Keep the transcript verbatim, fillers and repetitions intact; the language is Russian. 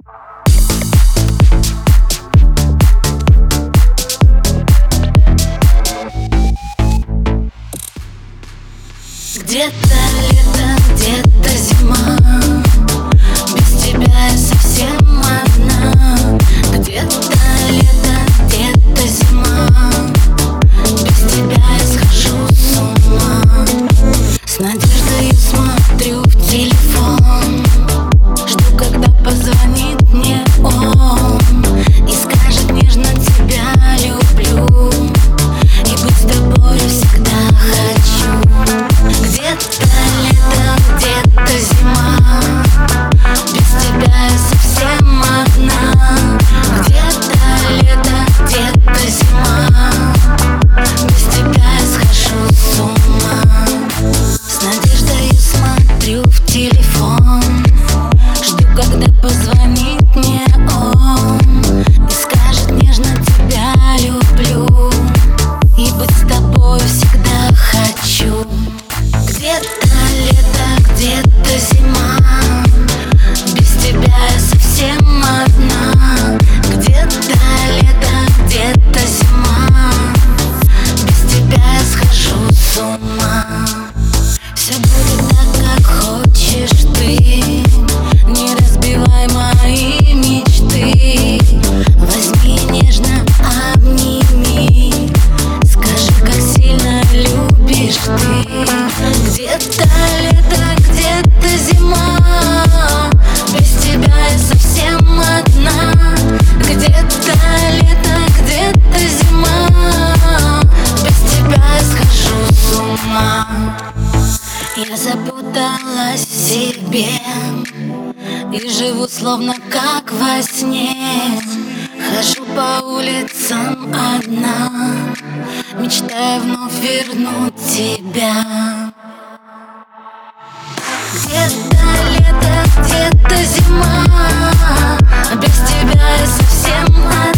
Где-то лето, где-то зима. Без тебя я совсем одна. Где-то лето, где-то зима. Без тебя я схожу с ума. С надеждой смотрю в телефон. Жду, когда позвонит мне он и скажет нежно: тебя люблю и быть с тобой всегда хочу. Где-то лето, где-то зима. Без тебя я совсем одна. Где-то лето, где-то зима. Без тебя я схожу с ума. С надеждой смотрю в телефон. Жду, когда позвонит мне он и скажет нежно: тебя люблю и быть с тобой всегда хочу. Где-то лето, где-то зима. Без тебя я совсем одна. Где-то лето, где-то зима. Без тебя я схожу с ума. Все будет так, как хочешь ты. Не разбивай мои мечты. Возьми нежно, обними. Скажи, как сильно любишь ты. Где-то лето, где-то зима. Без тебя я совсем одна. Где-то лето, где-то зима. Без тебя я схожу с ума. Я запуталась в себе и живу словно как во сне. Хожу по улицам одна, мечтая вновь вернуть тебя. Где-то лето, где-то зима. Без тебя я совсем одна.